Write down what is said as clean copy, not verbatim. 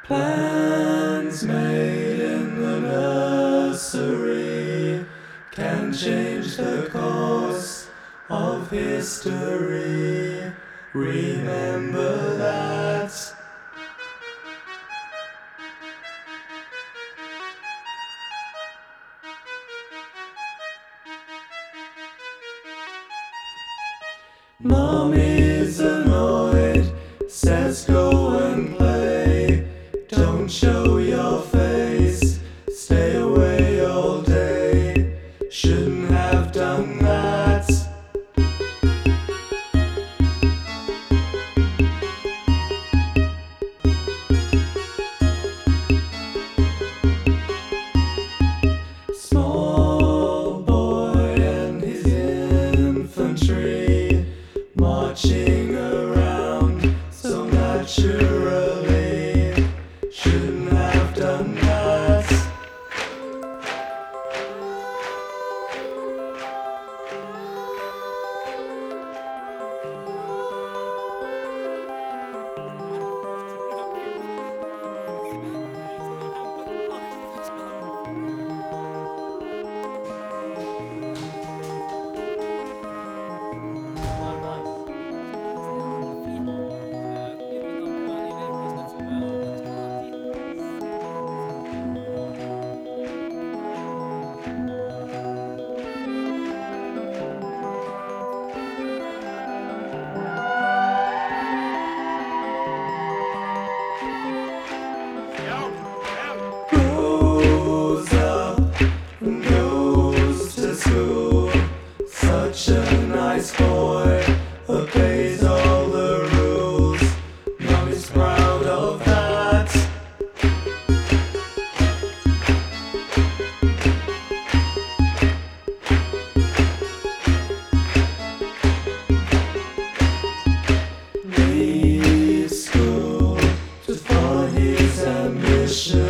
Plans made in the nursery can change the course of history. Remember that. Mommy's annoyed, says go and play. Don't show your face, stay away all day. Shouldn't have done that. Small boy and his infantry marching around so naturally. Shouldn't have done that. Grows up and goes to school. Such a nice boy, obeys all the rules. Mommy's proud of that. Leaves school to follow his ambition.